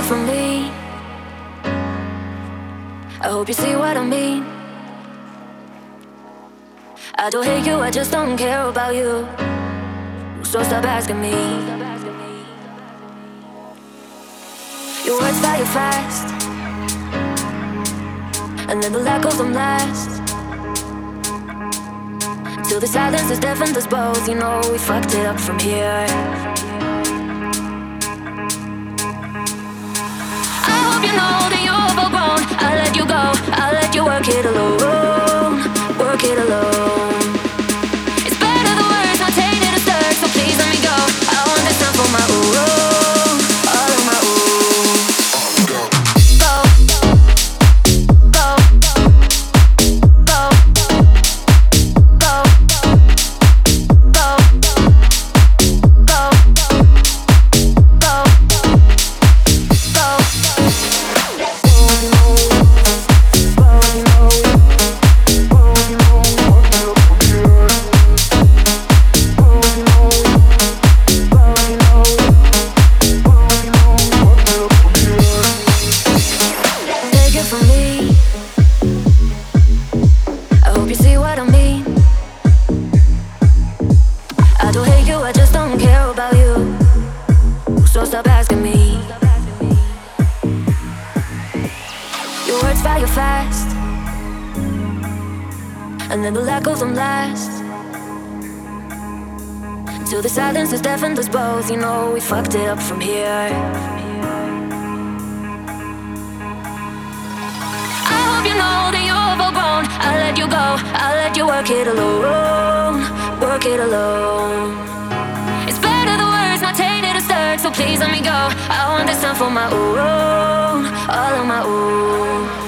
it from me. I hope you see what I mean. I don't hate you, I just don't care about you. So stop asking me. Your words fire fast, and then the lack of them last. Till the silence has deafened us both. You know we fucked it up from here. I hope you know that you're overgrown. I'll let you go, I'll let you work it alone. Work it alone. It's better the words not tainted or stirred. So please let me go, I want this time for my own. All of my own. Go, go, go, go, go, go, go, take it from me. I hope you see what I mean. I don't hate you, I just don't care about you. So stop asking me. Your words fire fast, and then the lack of them last. Till the silence has deafened us both. You know we fucked it up from here. I hope you know that you're overgrown. I'll let you go, I'll let you work it alone. Work it alone. It's better the words not tainted or stirred. So please let me go, I want this time for my own. All of my own.